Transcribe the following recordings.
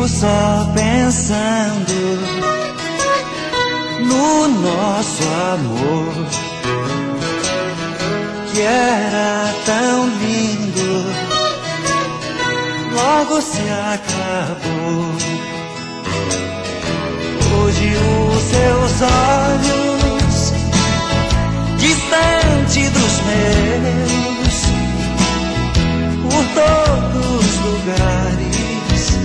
só pensando no nosso amor, que era tão lindo, logo se acabou. Hoje os seus olhos, distante dos meus, por todos os lugares,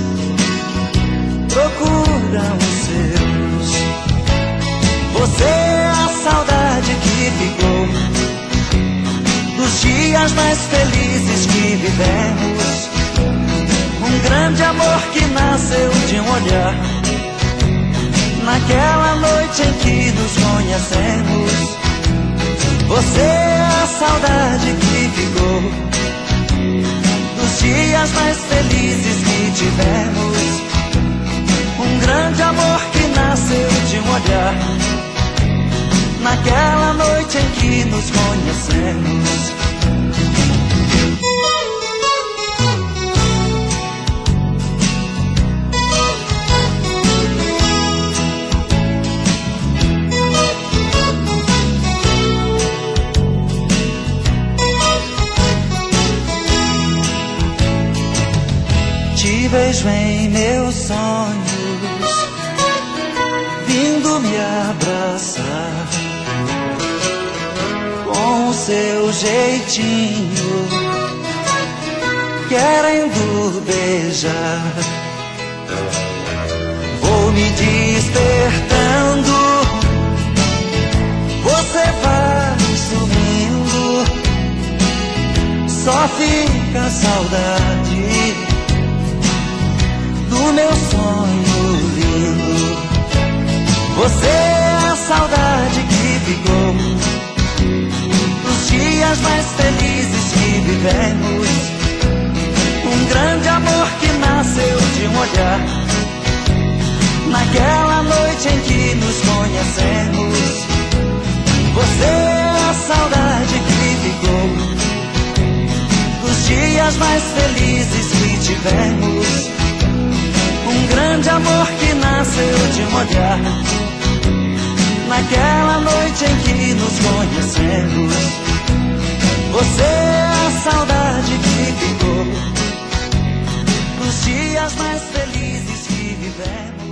procuram os seus. Você é a saudade que ficou dos dias mais felizes que vivemos. Um grande amor que nasceu de um olhar, naquela noite em que nos conhecemos. Você é a saudade que ficou dos dias mais felizes que tivemos. Um grande amor que nasceu de um olhar, naquela noite em que nos conhecemos. Te vejo em meus sonhos, vindo me abraçar, com o seu jeitinho, querendo beijar. Vou me despertando, você vai sumindo, só fica a saudade do meu sonho lindo. Você é a saudade que ficou dos dias mais felizes que vivemos. Um grande amor que nasceu de um olhar, naquela noite em que nos conhecemos. Você é a saudade que ficou dos dias mais felizes que tivemos. Um grande amor que nasceu de um olhar, naquela noite em que nos conhecemos. Você é a saudade que ficou dos dias mais felizes que vivemos.